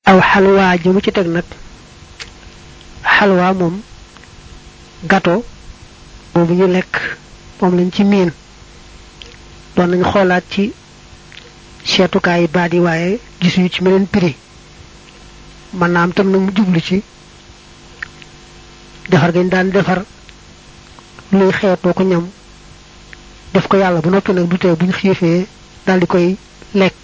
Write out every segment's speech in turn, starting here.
aw halwa jëmu ci tek nak halwa mom gato bobu ñu lek mom lañ ci min don nañ xolaat ci seetukaay baadi waaye gisuñu ci meneen prix man naam tam nag mu jublu ci defar gañ daan defar luy xeetoo ko ñam def ko yàlla bu noppi nag du tee buñ xiifee daal di koy lekk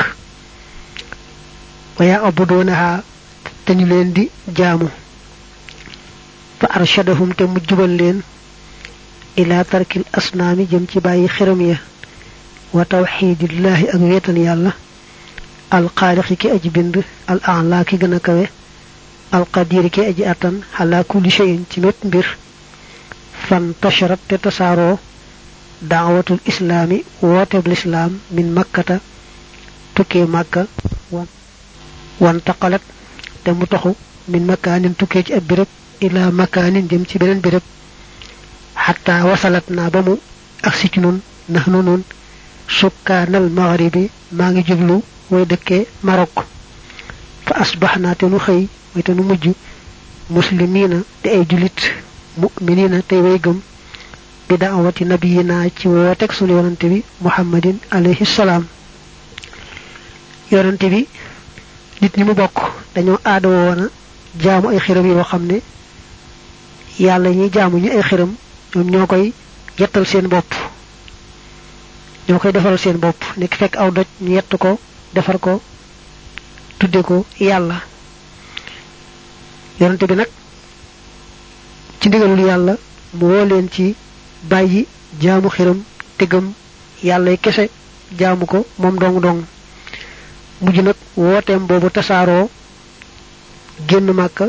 waya abudunaha te ñu leen di jaamu fa arshadahum te mu jubal leen ila tarkil asnaami jëm ci bàyyi xiram ya wa tawxidillahi ak weetal yàlla al xaaliqi ki aji bind al a'la ki gën a kawe al qadir ki aji atan ala kulli shay'in ci mépp mbir fan tasharat te tasaaroo da'watul islaami wooteb lislaam min makkata tukkee makka wan taqalat te mu taxu min makaanin tukkee ci ab béréb ila makaanin jëm ci beneen béréb xataa wasalat naa ba mu agsi ci nun nax nu nun sukkaanal magharibi maa ngi jublu way dëkkee Marok fa asbaxnaa te nu xëy way te nu mujj muslimiina te ay julit mu'miniina tey way gëm bi da'awati nabiyina ci wootek sunu yonante bi muhammadin alayhi salaam yonante bi nit ñi mu bokk dañoo aada woona jaamu ay xiram yoo xam ne yàlla ñi jaamu ñi ay xiram ñoom ñoo koy yettal seen bopp ñoo koy defaral seen bopp nek fekk aw doj ñu yett ko defar ko tudde ko yàlla yonante bi nag ci ndigalul yàlla mu woo leen ci bàyyi jaamu xiram te gëm yàlla kese jaamu ko moom dong dong mujj nag wooteem boobu tasaaroo génn màkka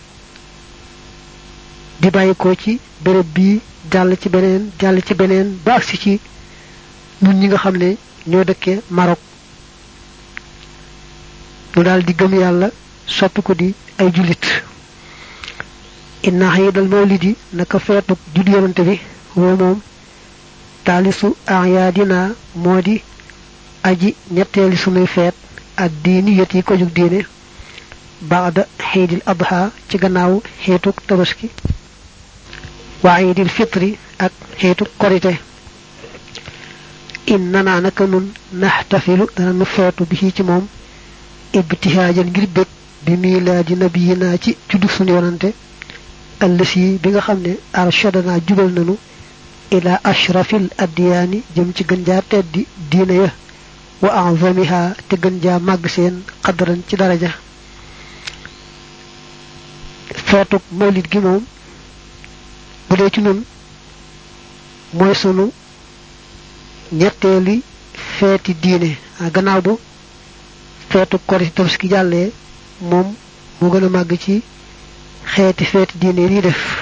di bàyyi ko ci béréb bii jàll ci beneen ba agsi ci ñun ñi nga xam ne ñoo dëkkee Marok ñu daal di gëm yàlla soppi ko di ay julit inna haydal mawlidi naka feetuk judd yonante bi woo moom taalisu ayaadina moo di aji ñetteeli sunuy feet ak diini yët yi ko jug diine baada xiidil adha ci gannaaw xeetuk tabaski wa iidil fitri ak xeetuk korite innana naka nun naxtafilu dana nu feetu bi ci moom ibtihaajan ngir bég bi milaadi nabiyina ci juddu sunu yonante allasi bi nga xam ne arshadana jubal nanu ila ashrafil addiyaani jëm ci gën jaa teddi diina ya wa a'zamiha te gën jaa màgg seen qadran ci daraja feetuk mawlid gi moom bu dee ci nun mooy sunu ñetteeli feeti diine gannaaw bu feetu korite tabaski jàllee moom mu gën a màgg ci xeeti feeti diine yi def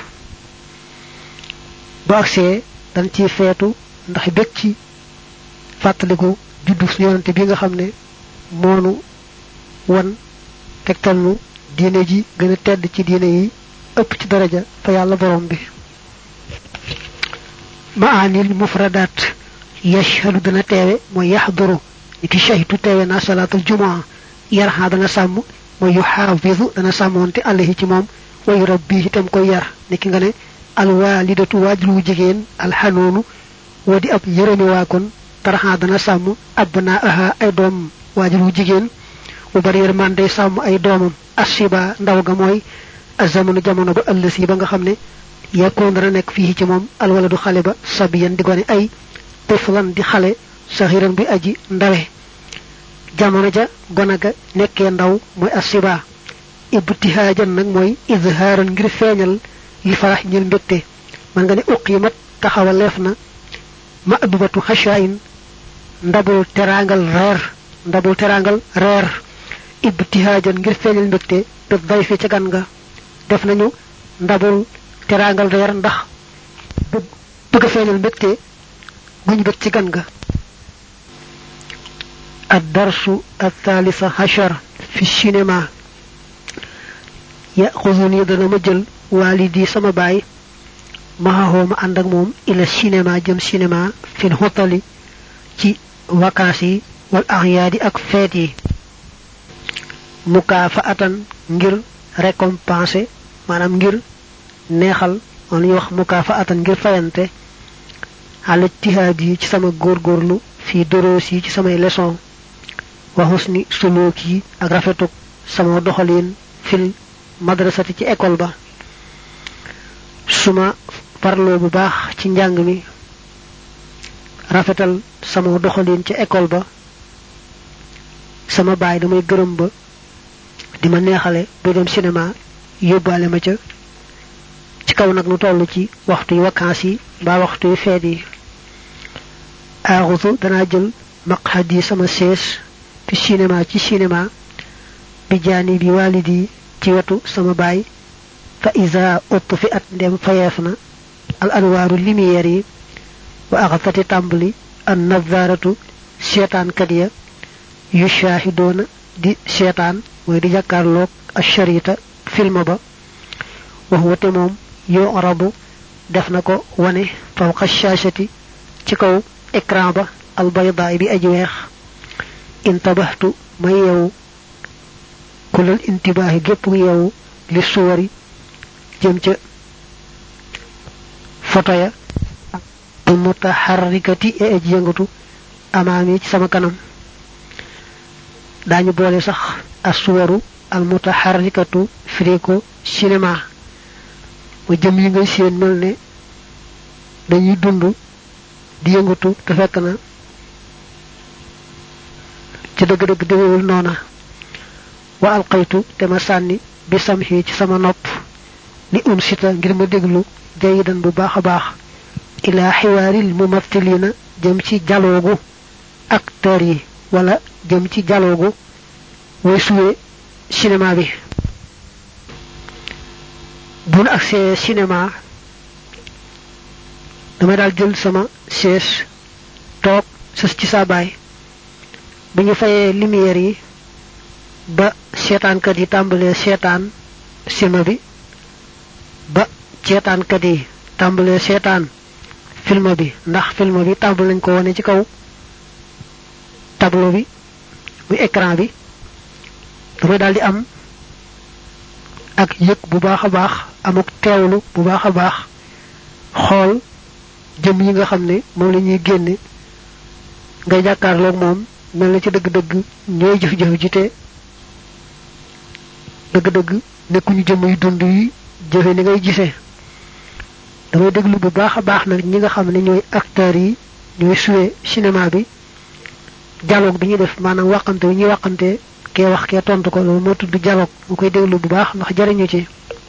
bu agsee dañ ci feetu ndax bég ci fàttaliku juddu suñu yonante bi nga xam ne moonu wan tegtal nu diine ji gën a tedd ci diine yi ëpp ci daraja fa yàlla borom bi ma'anil mufradat yashhadu dana teewe mooy yaxduru niki shahidu teewe na salaatul jumaa yarha dana sàmm mooy yuxaafizu dana sàmmoonte alayhi ci moom wa yurabbihi tam koy yar niki nga ne alwaalidatu waajur wu jigéen alxanoonu woo di ab yërëmi waa kon tarha dana sàmm abnaaha ay doom waajur wu jigéen bu bari yërmaan day sàmm ay doomam asiba ndaw ga mooy azamanu jamono ba ëllësi ba nga xam ne yakkoon dana nekk fii ci moom alwaladu xale ba sabiyan di gone ay tiflan di xale saxiran bi aji ndawe jamono ja gona ga nekkee ndaw mooy asiba ibtihaajan nag mooy izhaaran ngir feeñal li farax ñil mbégte man nga ne uqimat taxawaleef na ma adubatu xashain ndabul terangal reer ibtihaajan ngir feeñal mbégte te dayfi ca gan nga def nañu ndabul terangal reer ndax bëgg feeñal mbégte guñ bëgg ci gan nga الدرس الثالث عشر في السينما يأخذني دنا مجل والدي سما باي معه ما عندك موم إلى السينما جم سينما في الهوتل ci vacances yi wal a'yadi ak fête yi mukafaatan ngir récompenser manam ngir neexal on wax mukafaatan ngir fayante ala ijtihadi ci sama gorgorlu fi dorosi ci samay leçon wa husni suluki ak rafetuk sama doxalin fil madrasati ci école ba suma parlo bu baax ci njàng mi rafetal sama doxalin ci école ba sama baay damay gërëm ba dima neexale bu dem cinéma yóbbaale ma ca ci kaw nag nu toll ci waxtu vacances yi ba waxtu feet yi aaxutu danaa jël maqhadi sama sees fi cinéma ci cinéma bi jaani bi walidi ci wetu sama baay fa iza utfi at ndem fayeef na al anwaaru lumière yi wa axafati tàmbali an nazaratu seetaan kat ya yushahidoona di seetaan mooy di jàkkaarloog asharita film ba wax wate moom yoo arabu def na ko wane fawqa shashati ci kaw écran ba al bayda bi aji weex intabahtu ma yeewu kulal intibaahi gépp yeewu li suwari jëm ca photo ya al mutaharrikati e aji yëngatu amaami ci sama kanam dañu boole sax aswaru al mutaharrikatu firiko cinéma wa jëm yi ngay seen melne dañuy dund di yëngatu te fekk na ci deug deug deewul nona wa alqaytu te ma sanni bi samhi ci sama nopp li unsita ngir ma deglu jayidan bu baaxa baax ila hiwaril mumaththilina jëm ci dialogue acteur yi wala jëm ci dialogue way suwe cinéma bi buñ accès cinéma dama dal jël sama chaise tok ci sa baay biñu fayé lumière yi ba sétan kat yi tambalé sétan cinéma bi ba sétan kat yi tambalé sétan film bi ndax film bi tambal lañ ko wone ci kaw tableau bi muy écran bi dama daldi am ak yek bu baaxa baax amuk teewlu bu baaxa baax xol jëm yi nga xamné mom lañuy génné nga jakarlok mom melni ci deug deug ñoy jëf jëf jité deug deug nekkuñu jëm yu dund yi jëfé ni ngay gisé dama déglu bu baaxa baax nak ñi nga xamné ñoy acteurs yi ñoy suwé cinéma bi dialogue bi ñi def manam waxante ñi waxante ke wax ke tontu ko lo mo tuddu dialogue mu koy déglu bu baax ndax jariñu ci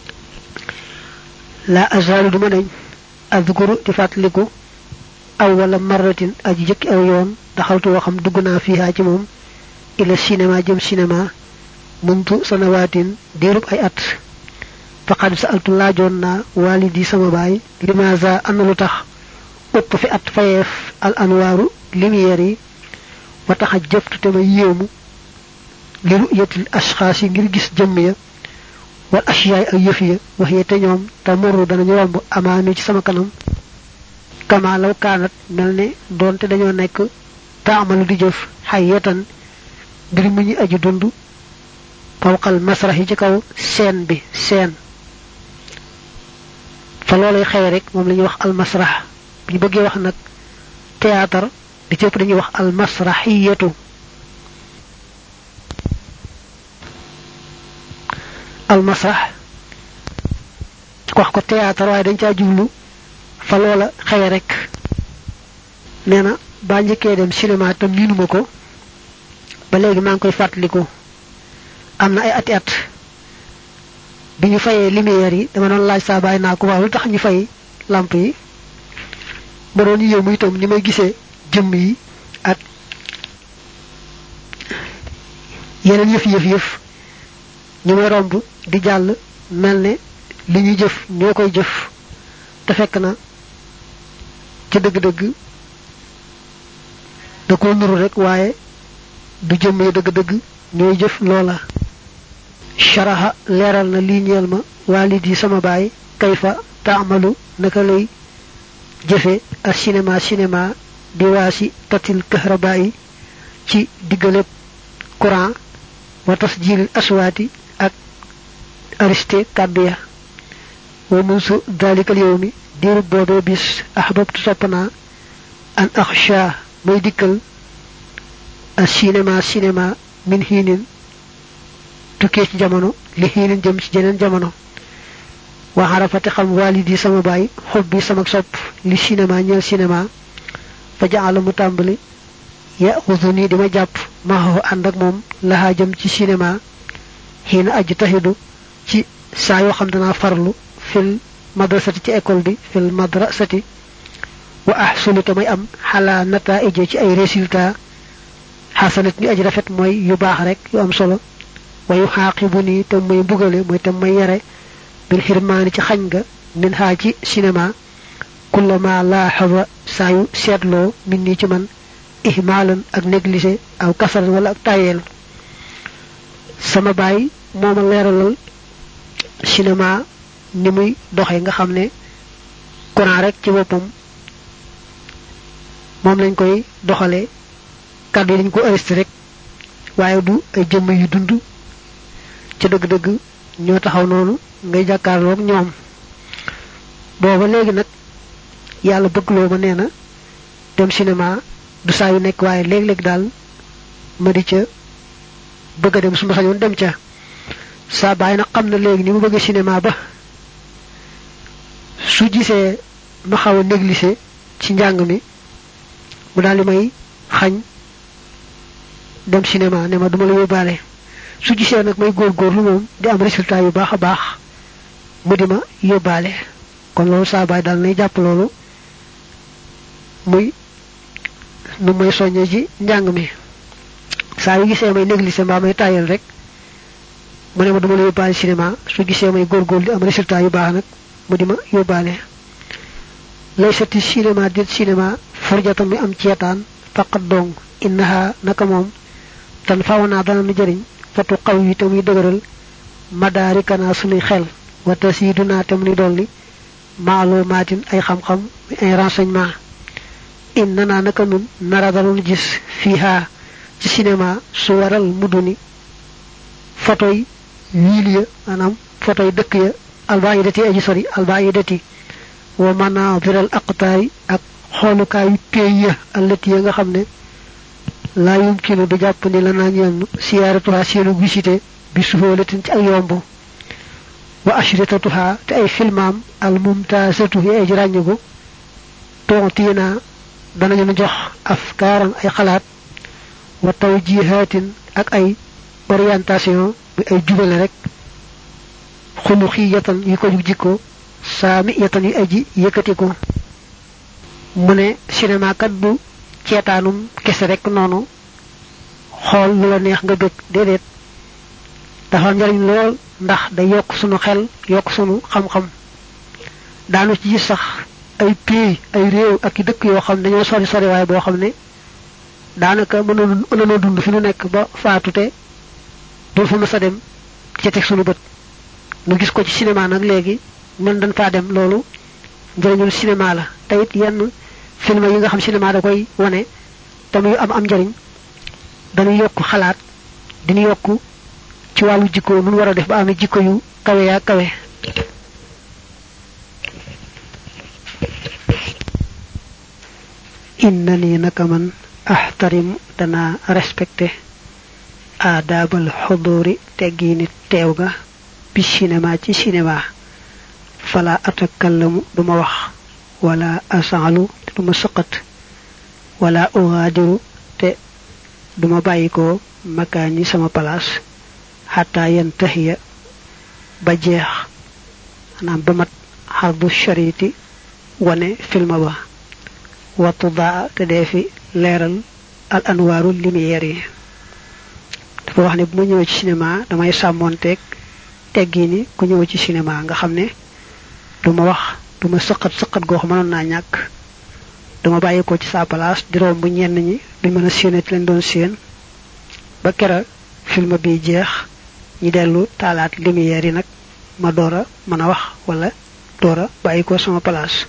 la azalu duma dañ azkuru di fatliku awwala marratin aji jëkki aw yoon daxaltu waxam duguna fiha ci mom ila cinéma jëm cinéma muntu sanawatin dirub ay at faqad sa'altu lajonna walidi sama baay limaza an lu tax upp fi at fayef al anwaru lumière yi wa tax jëftu te ma yéemu li ru'yatil ashkhas ngir gis jëm ya wal ashiya ay yëf ya wax ye te ñoom tamuru dana ñu romb amaami ci sama kanam kama law kanat melne donte dañoo nekk taamalu di jëf hayatan bir mu ñi aji dundu fawqal masrahi ci kaw scène bi scène fa lolay xey rek mom lañuy wax al masrah bi bëgge wax nak théâtre di ci dañuy wax al masrahiyatu al masrah ko wax ko théâtre way dañ ca jublu fa lola xey rek neena ba ñëkke dem cinéma tam minuma ko ba légui ma ngi koy fatliko amna ay at biñu fayé lumière yi dama non laaj sa bay na ko waaw lu tax ñu fay lampe yi ba doon yému itam ni may gisé jëm yi ak yeneen yëf ñu may romb di jall melne li ñu jëf ñokoy jëf te fekk na ci deug deug da ko nuru rek waaye du jëm yi deug deug ñoy jëf loola sharaha leral na li ñeel ma walidi sama baay kayfa ta'malu naka lay jëfé as cinéma bi wasi tatil kahraba'i ci digale courant wa tasjil aswati ak ariste kaddu wa munsu dalika al-yawmi diru bobo bis ahbabtu sopna an akhsha may dikkal cinema min hinin tukke ci jamono li hinin jëm ci jeneen jamono wa harafati xam walidi sama bay hubbi sama sopp li cinema ñeel cinema fa ja'ala mutambali ya khuzuni dima japp ma ho and ak mom la jëm ci cinema hina ajtahidu ci sa yo xam dana farlu fil madrasati ci école bi fil madrasati wa ahsulu tamay am hala nata'ij ci ay résultats hasanat ni aji rafet moy yu bax rek yu am solo wa yuhaqibuni tam may bugale moy tam may yare bil hirmani ci xagn nga min ha ci cinéma kullama la hawa sayu setlo minni ci man ihmalan ak négligé aw kasar wala ak tayel sama bay moma leralal cinéma ni muy doxé nga xamné Quran rek ci bopam mom lañ koy doxalé kaddu lañ ko arrêté rek waye du ay jëm yu dund ci deug deug ñoo taxaw nonu ngay jakarlo ak ñoom boba légui nak yalla bëgg lo ma néna dem cinéma du sa yu nek waye lég lég dal ma di ca bëgg dem suma xañon dem ca sa bay nak xamna légui ni mu bëgg cinéma ba su gisé ma xawa négliger ci njang mi mu dal may xagn dem cinéma ne ma duma la yobale su gisé nak may gor lu mom di am résultat yu baaxa baax mu dima yobale kon lolu sa bay dal nay japp lolu muy nu may soñé ci njang mi sa yu gisé may négliger ba may tayel rek mu ne ma duma la yobale cinéma su gisé may gor di am résultat yu baax nak mu dima yobale laysati cinéma dit cinéma farjatan mi am cietan faqat dong innaha naka mom tan fawna dana nu jëriñ fatu qawi tamuy deugural madarikana sunu xel wa tasiduna tam ni dolli maalumatin ay xam xam ay renseignement innana naka nun naradalul gis fiha ci cinéma su waral muduni fotoy wiliya manam fotoy dekk ya albaidati aji sori albaidati wa manaziral aqtari ak xolukay peya allati nga xamne la yumkinu du japp ni la na ñen siyaratuha seenu visité bi suhulatin ci ak yombu wa ashritatuha te ay filmam al mumtazatu ay jirañugo tontina dana ñu jox afkaran ay xalaat wa tawjihatin ak ay orientation bi ay jubale rek khuluqiyatan yi ko jikko samiyatan yi aji yëkëti ko mune cinéma kat bu ciétanum kessé rek nonu xol lu la neex nga bëgg dédét dafa ñariñ lool ndax da yok suñu xel yok suñu xam xam daanu ci sax ay pays ay réew ak dëkk yo xam dañoo sori sori way bo xamné daanaka mënoon dund fi ñu nekk ba faatuté do fa mësa dem ci tek suñu bëtt nu gis ko ci cinéma nak légui ñun dañ fa dem loolu njëriñul cinéma la tayit yenn film yi nga xam cinéma da koy woné tamuy am njëriñ dañu yokku xalaat dañu yokku ci walu jikko nu wara def ba am jikko yu kawe ya kawe innani nakaman ahtarim dana respecté adabal huduri tegini tewga bi cinéma ci cinéma fala atakallamu duma wax wala asalu duma saqat wala ughadiru te duma bayiko makani sama place hatta yantahiya ba jeex anam ba mat harbu shariti wane filma ba watuda te defi leral al anwaru lumière dafa wax ne bu ma ñëw ci cinéma damay samonté teggini ku ñëw ci cinéma nga xamné duma wax duma saqat go xam mënon na ñak dama bayiko ci sa place di rombu ñenn ñi di mëna séné ci leen doon seen ba kéra film bi jeex ñi delu talat lumière yi nak ma dora mëna wax wala dora bayiko sama place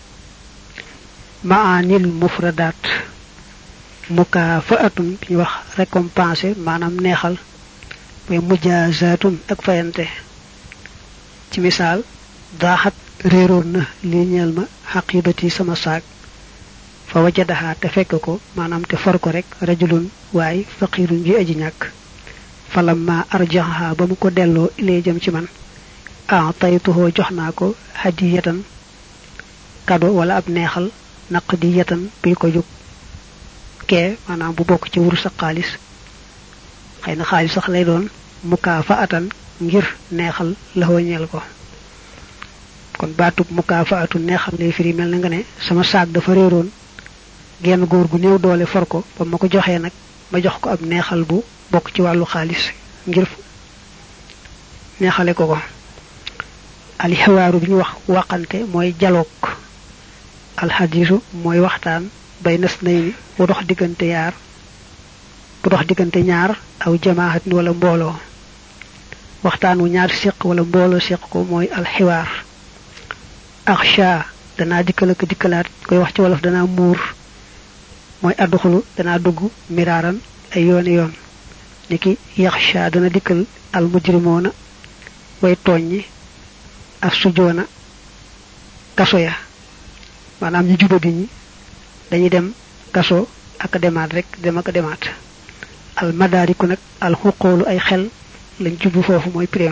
ma'anil mufradat mukafaatun bi wax récompenser manam neexal way mujazatun ak fayante ci misal dahat reeron na li ñeel ma haqibati sama saak fa wajadaha te fekk ko manam te for ko rek rajulun way faqirun ji aji ñak falamma arjaha bam ko dello ilay jëm ci man a'taytuhu joxna ko hadiyatan kado wala ab neexal naqdiyatan bi ko juk ke manam bu bok ci wuru sa xaliss xeyna xaliss sax lay doon mukafaatan ngir neexal la ñeel ko kon batub mukafaatu neexal lay firi mel nga ne sama saak dafa reeron genn goor gu neew doole for ko ba mako joxe nak ma jox ko ab neexal bu bok ci walu xaliss ngir neexale ko ko al hiwaru bi ñu wax waxante moy dialogue al hadithu moy waxtaan bay nasnayni bu dox digante yaar bu dox digante ñaar aw jamaahat wala mbolo waxtaan wu ñaar sekk wala mbolo sekk ko moy al hiwar akhsha dana dikal ak dikalat koy wax ci wolof dana mur moy adkhulu dana dugg miraran ay yoon yoon niki yakhsha dana dikal al mujrimuna way togni asujona kaso ya manam ñu jubadi ñi dañuy dem kaso ak demaat rek dem ak demaat al madariku nak al huqulu ay xel lañ jubu fofu moy prem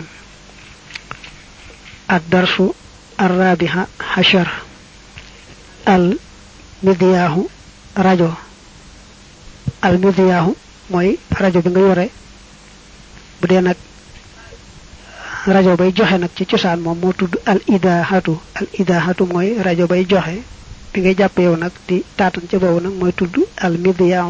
ad darsu arabiha hashar al midyahu radio al midyahu moy radio bi nga yoré bu dé nak radio bay joxe nak ci ciosan mom mo tudd al idahatu moy radio bay joxe bi ngay jappé yow nak di tatan ci bobu nak moy tudd al midyahu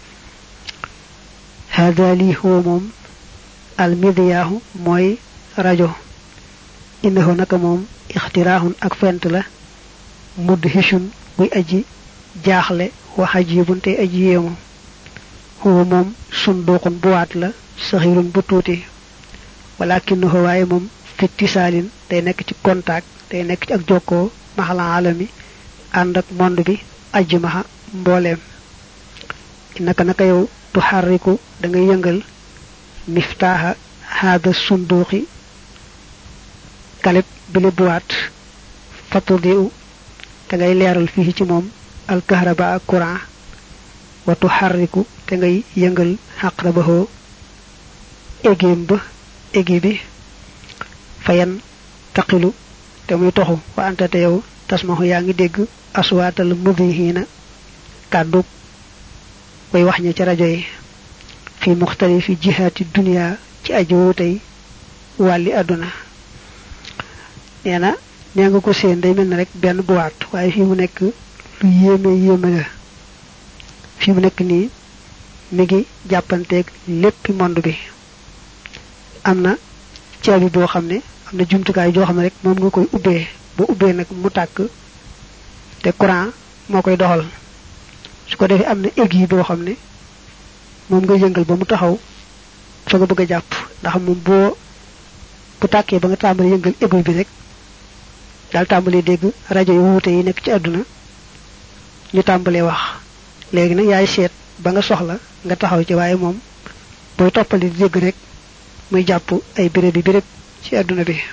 hada li huwa mom al midyahu moy radio innahu naka mom ikhtirahun ak fent la mudhishun buy aji jaaxle wa hajibun te aji yemu huwa mom sunduqun buat la saxirun bu tuti walakinahu waye mom fittisalin day nek ci contact day nek ci ak joko mahala alami and ak monde bi ajmaha mbolem inaka naka yow tuharriku da ngay yëngal miftaha hada sunduqi kalib bile boîte fatudiu da ngay leral fi ci mom al kahraba ak courant wa tuharriku da ngay yëngal haqrabahu egimba egibi fayan taqilu te muy toxu wa anta te yow tasmahu yaangi deg aswatal mudhihina kaddu way wax ñi ci radio yi fi mukhtalifi jihati dunya ci aju tay wali aduna neena nga ko seen day melni rek ben boîte waye fi mu nek lu yeme la fi mu nek ni mi ngi jappanté lepp monde bi amna ciabi bo xamne amna jumtukaay jo xamne rek mom nga koy ubbé bo ubbé nak mu tak té courant mo koy doxal su ko defé amna aiguille bo xamne mom nga yëngal ba mu taxaw fa nga bëgg japp ndax mom bo bu také ba nga tambal yëngal aiguille bi rek dal tambalé dégg radio yu wuté yi nek ci aduna ñu tambalé wax légui nak yaay sét ba nga soxla nga taxaw ci waye mom boy topali dégg rek muy japp ay béréb ci aduna bi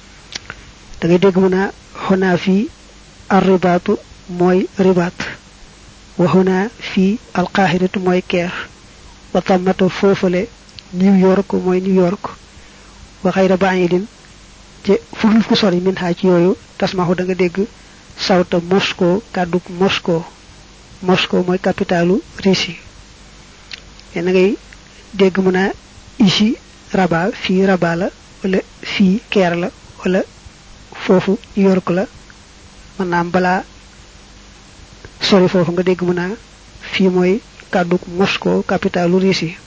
da ngay dégg mu na hona fi ar-ribatu moy ribat wa hona fi al-qahiratu moy keer wa tamatu fofale New York moy New York wa khayra ba'idin ci fudul fu sori min ha ci yoyu tasmahu da nga dégg sawta Moscow kaddu Moscow moy capitalu Russie ene ngay dégg mu na ici Rabat fi Rabat la wala fi Caire la wala fofu York la manam bala sori fofu nga dégg mu na fi moy kaddu Moscow capitalu Russie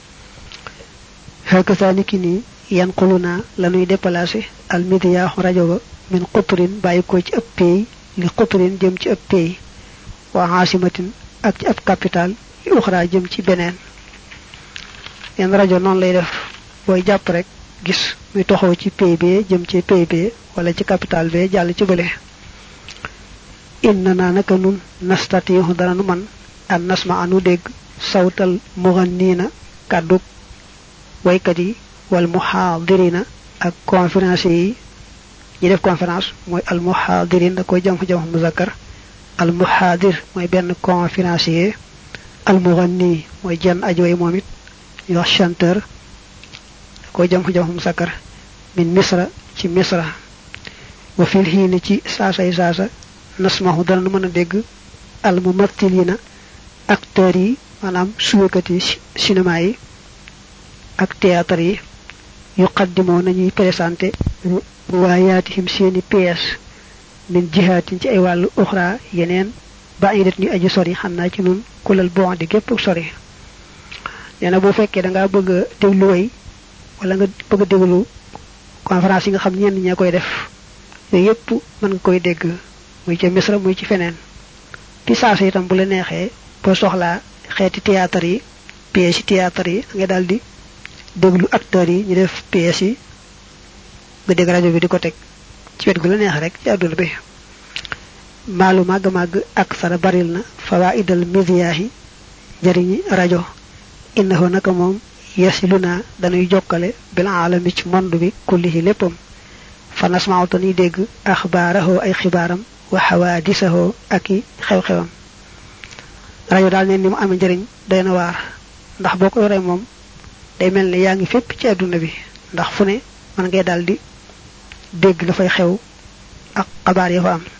hakasani kini yanquluna lanuy déplacer al media radio min qutrin bayiko ci ab pays li qutrin jëm ci ab pays wa hasimatin ak ci ab capital ukhra jëm ci benen en radio non lay def boy japp rek gis muy toxo ci PB jëm ci PB wala ci capital B jall ci bële inna naka nun nastatihu dara nu man an nasma anu deg sawtal mughannina kaddu waykat yi wal muhadirina ak conférence yi ñi def conférence moy al muhadirin da koy jam muzakkar al muhadir moy ben conférencier al mughanni moy jenn ajoy momit yo chanteur da koy jam muzakkar min misra ci misra wa fil hin ci sasa nasmahu dana mëna dégg al mumattilina acteurs yi manam suwekati cinéma yi ak théâtre yi yuqaddimo nañuy présenter riwayatihim seeni pièces min jihatin ci ay walu ukhra yenen ba'idat ñu aji sori xamna ci ñun kulal bon di gep sori yana bu fekke da nga bëgg déglu way wala nga bëgg déglu conférence yi nga xam ñen ñi koy def yépp man nga koy dégg muy ci misra muy ci fenen fi saasa itam bu la neexee bo soxla xéeti théâtre yi pièces théâtre yi nga daldi déglu acteurs yi ñu def pièces yi nga dégg radio bi diko tek ci wet gu la neex rek ci aduna bi malu mag ak sara baril na fawaidal midiyahi jariñi radio innahu naka mom yasiluna dañuy jokkale bil alami ci monde bi kullihi leppam fa nasma'u tani dégg akhbarahu ay xibaram wa hawadithahu aki xew-xewam radio dal ne ni mu am jariñ dayna war ndax boko yoré mom day melni yaangi fépp ci aduna bi ndax fu ne man ngay daldi dégg la fay xew ak xabaar ya fa am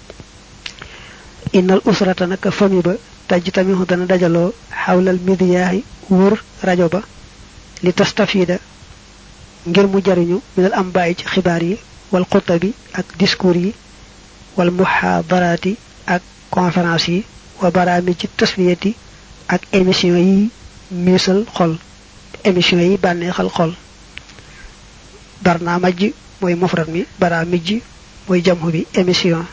innal usrata naka fami ba tajtamihu dana dajalo hawlal midiyahi wur radio ba li tastafida ngir mu jariñu minal am bay ci xibaar yi wal khutabi ak discours yi wal muhadarati ak conférence yi wa barami ci tasfiyati ak émission yi misal xol émission yi banexal xol barnamaj moy mufrad mi baramij moy jamu bi émission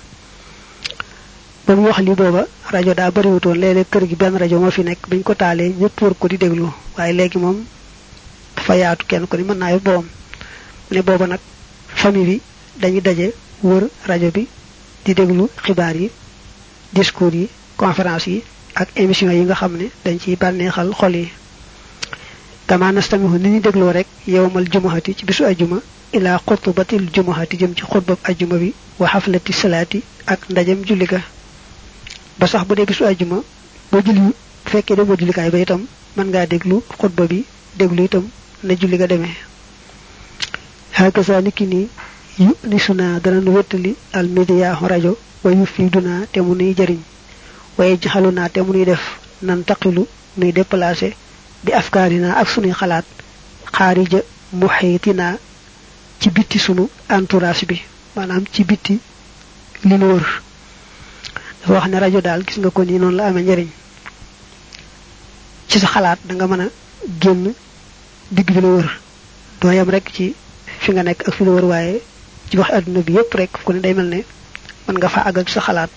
bam wax li boba radio da bari wuton lélé kër gi ben radio mo fi nek buñ ko talé ñepp wër ko di déglu waye légui mom dafa yaatu kenn ko ni mën na yu boom né boba nak famille bi dañuy dajé wër radio bi di déglu xibaar yi discours yi conférence yi ak émission yi nga xamné dañ ci banexal xol yi kama nastamihu ni déglo rek yawmal jumu'ati ci bisu aljuma ila khutbatil jumu'ati jëm ci khutbab aljuma bi wa haflati salati ak ndajem julli ga ba sax bu dé bisu aljuma bo julli fekke do bo julli kay ba itam man nga déglu khutba bi déglu itam na julli ga démé hakaza nikini yunisuna dana nu wetali al media radio wa yufiduna te mu nuy jariñ waye jaxaluna te mu nuy def nan taqilu nuy déplacer bi afkarina ak sunuy xalaat kharija muhitina ci biti sunu entourage bi manam ci biti li nu wër dafa wax ne radio dal gis nga ko ni non la amé njariñ ci sa xalaat da nga mëna genn digg bi la wër do yam rek ci fi nga nek ak fi la wër waye ci wax aduna bi yépp rek ko ne day melne man nga fa agal sa xalaat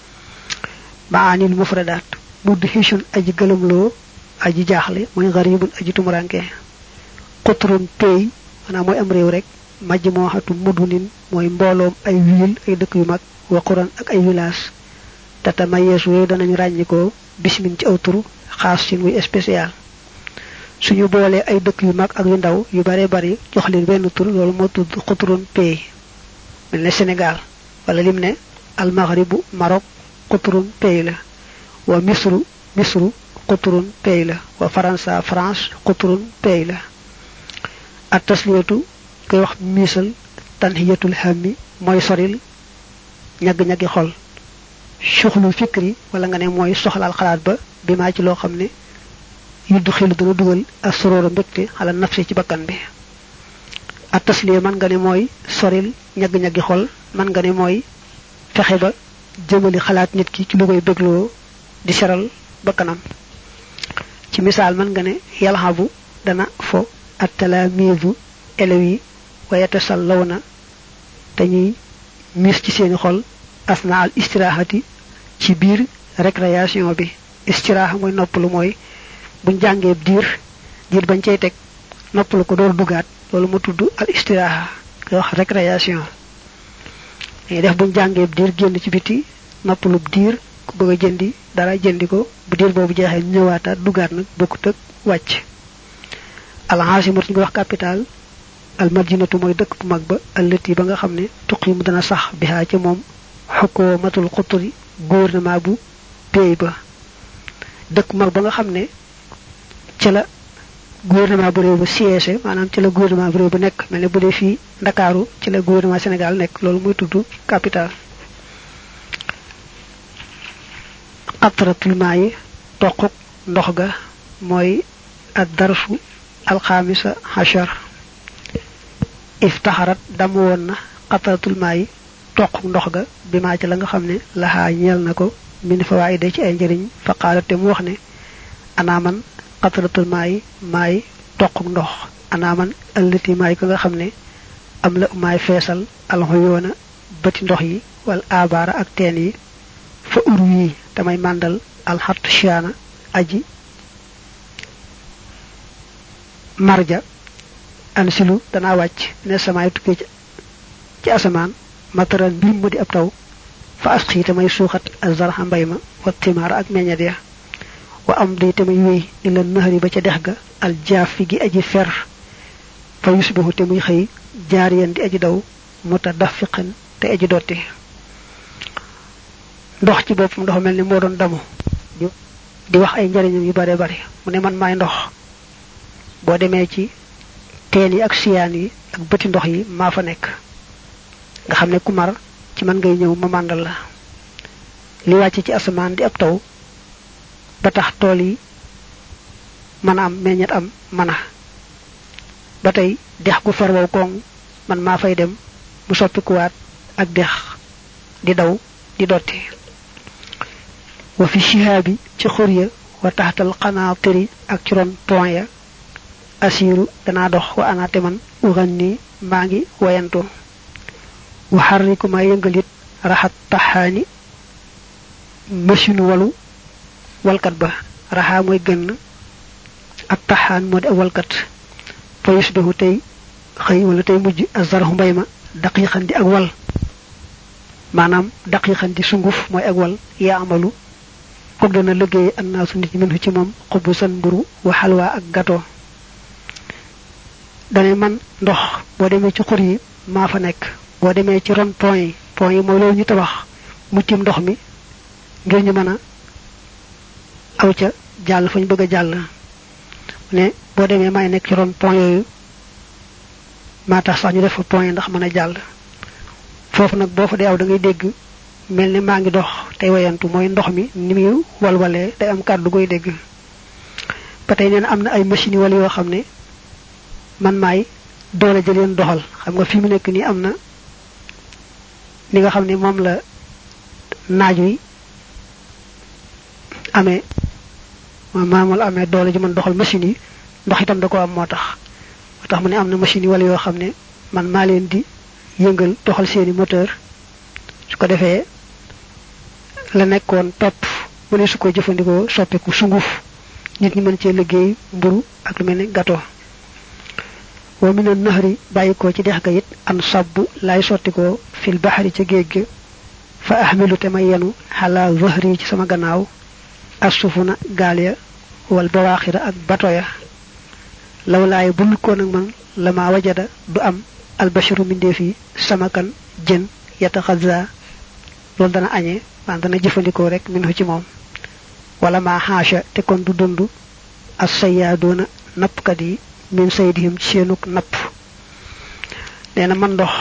baanil mufradat mudhishun aji galamlo aji jaxlé moy gharibun aji tumuranké qutrun pay ana moy am rew rek majmuhatu mudunin moy mbolom ay wil ay dëkk yu mag wa quran ak ay village tatamayesu danañu ragniko bismin ci awturu xass ci muy spécial suñu bolé ay dëkk yu mag ak yu ndaw yu bare bari jox leen benn tur lolu mo tudd qutrun pay melne Sénégal wala limne al maghribu Maroc qutrun pay la wa misru qutrun pay la wa faransa France qutrun pay la at tasliyatu koy wax misal tanhiyatul hammi moy soril ñag xol shukhlu fikri wala nga ne moy soxlal xalaat ba bima ci lo xamne yuddu xilu dana dugal asroro mbekté ala nafsi ci bakkan bi at tasliya man nga ne moy soril ñag xol man nga ne moy fexé ba jëmali xalaat nit ki ci lu koy beglo di seral bakkanam ci misal man nga ne yalhabu dana fo at-talamizu elewi wa yatasallawna dañuy mis ci seen xol asna al istirahati ci bir récréation bi istiraha moy noppalu moy buñ jangé dir bañ cey tek noppalu ko door dugat lolu mo tuddu al istiraha ko wax récréation ay def buñ jangé dir genn ci biti noppalu dir ku bëgg jëndi dara jëndi ko bu dir bobu jeexé ñëwaata dugat nak bokku tek wacc al hasimatu wax capital al madinatu moy dekk bu mag ba allati ba nga xamne tuqim dana sax biha ci mom hukumatul qutri gouvernement bu pey ba dekk mag ba nga xamne ci la gouvernement bu rew ba siège manam ci la gouvernement bu rew ba nek melni bu dé fi Dakaru ci la gouvernement Sénégal nek lolu moy tuddu capital qatratul ma'i toquk ndox ga moy ad-darfu al-khamisa hashar iftaharat dam wonna qatratul ma'i toquk ndox ga bima ci la nga xamne laha ñel nako min fawaide ci ay njariñ fa qalat mu wax ne ana man qatratul ma'i toquk ndox ana man allati ma'i ko nga xamne am la maay feesal alxoyoona bati ndox yi wal abara ak teen yi fa urwi tamay mandal alxat shana aji marja ansilu dana wàcc ne samay tukkee ci asamaan mataran mbir mu di ab taw fa asqi tamay suuxat azarha mbay ma wa timaara ak meññat ya wa am di tamay wéy ila nahri ba ca dex ga al jaafi gi aji fer fa yusbihu te muy xëy jaariyan di aji daw mutadafiqan te aji dotti ndox ci boppam ndox melni moo doon damu di wax ay njariñam yu bare bare mu ne man maay ndox boo demee ci teen yi ak siyaan yi ak bëti ndox yi maa fa nekk nga xam ne ku mar ci man ngay ñëw ma màndal la li wàcc ci asamaan di ab taw ba tax tool yi mën a am meññet am mana ba tey dex gu farwaw koŋ man maa fay dem mu soppikuwaat ak dex di daw di dotti wa fi shihabi ci xurya wa tahtal qanatiri ak ci ron pont ya asiru dana dox wa ana teman uganni maangi wayanto wa harriku ma yëngalit rahat tahani machine walu walkat ba raha moy gën ak tahan modi walkat fa yusbihu tay xey wala tay mujj azarhu mbayma daqiqan di ak wal manam daqiqan di sunguf moy ak wal ya amalu ko dana liggéey annaasu nit ñi ci mom xubusan mburu wa halwa ak gato dane man ndox bo demé ci xur yi ma fa nek bo demé ci ron point yi mo lo ñu tabax mu tim ndox mi ngir ñu mëna aw ca jall fañ bëgg jall ne bo demé may nek ci ron point yoyu ma tax sax ñu def point ndax mëna jall fofu nak bo fa dé aw da ngay dégg melni ma ngi dox tay wayantu moy ndox mi ni mi walwalé day am kaddu goy dégg patay neena amna ay machine wala yo xamné man may doole jëleen doxal xam nga fi mu nekk ni amna li nga xamné mom la naaj wi amé mamul amé doole ji man doxal machine yi ndox itam da ko am motax mu ne amna machine wala yo xamné man ma leen di yëngal doxal seeni moteur su ko defé la nekkon top mu ne su ko jëfandikoo soppiku sunguf nit ñi mën ci liggéey mburu ak lu melni gâteau wa min an-nahri bayiko ci dex ga yit an sabbu lay sottiko fil bahri ci geej fa ahmilu tamayanu ala zahri ci sama gannaaw asufuna galia wal bawakhira ak batoya lawlaay bul ko nak man lama wajada du am al basharu min defi samakan jen yatakhazza lol dana agné man dana jëfandikoo rek minhu ci mom wala ma haasha te kon du dundu as-sayyaduna napkat yi min saydihim ci senuk napp neena man ndox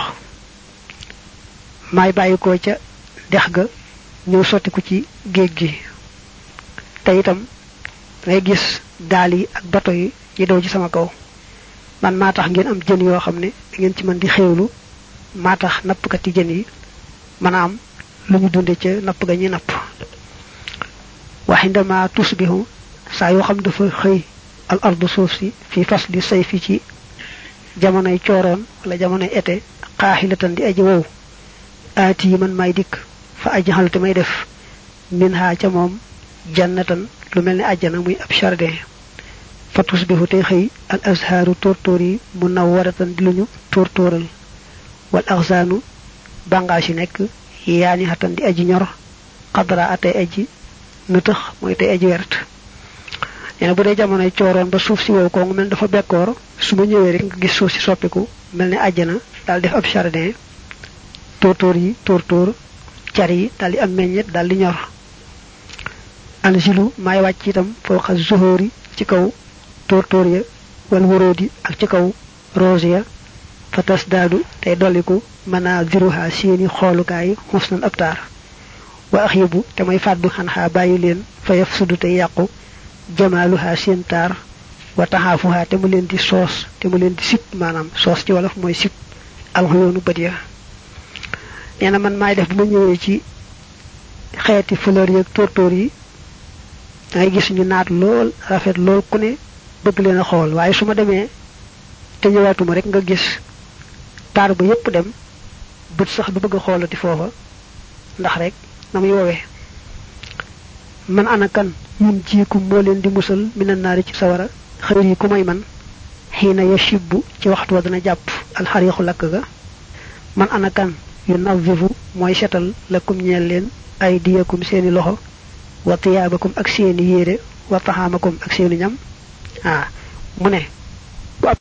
may bayiko ca dex ga ñew soti ko ci geej gi tay itam ngay gis gaal yi ak bato yi yi daw ci sama kaw man ma tax ngeen am jën yoo xamne ngeen ci man di xewlu ma tax nappkat yi jën yi mana am lu ñu dunde ci napp ga ñi napp wa hindama tusbihu sa yo xam dafa xey al ardu sufi fi fasli sayfi ci jamonoy cioron wala jamonoy été qahilatan di aji wow ati man may dik fa ajhal te may def minha ca mom jannatan lu melni aljana muy ab jardin fa tusbihu te xey al azharu tortori munawwaratan di luñu tortoral wal aghzanu bangashi nek yaani hatan di aji ñor qadra atay aji nutax moy tay aji wert ene bu dee jamono cooroon ba suuf si wow ko mel dafa bekkoor su ma ñëwee rek nga gis suuf si soppiku mel ne àjjana daal def ab jardin tóortóor yi tóortóor car yi daal di am meññet daal di ñor anzilu may wàcc itam fawqa zuhuri ci kaw tóortóor ya wal wurudi ak ci kaw rose ya fatas daadu tey dolliku mana ziruha seeni xoolukaay xusnan abtaar wa axibu te may fàddu xanxaa bàyyi leen fa yaf sudu te yàqu jamaaluha seen taar wa taxaafuha te mu leen di soos te mu leen di sip maanaam soos ci wolof mooy sip alxuyoonu bët ya nee na man maay def bu ma ñëwee ci xeeti fleur yeeg tóortóor yi dangay gis ñu naat lool rafet lool ku ne bëgg leen a xool waaye su ma demee te ñëwaatuma rek nga gis taar ba yépp dem bët sax du bëgg a xoolati foofa ndax rek na muy woowee man ana kan yun jiikum moo leen di musal mina naari ci sawara xëyr yi ku may man xiina yashibbu ci waxtu wa dana jàpp alxariixu lakk ga man ana kan yu nazifu mooy setal lakum ñeel leen ay diyakum seeni loxo wa tiyaabakum ak seeni yére wa taxaamakum ak seeni ñam mu ne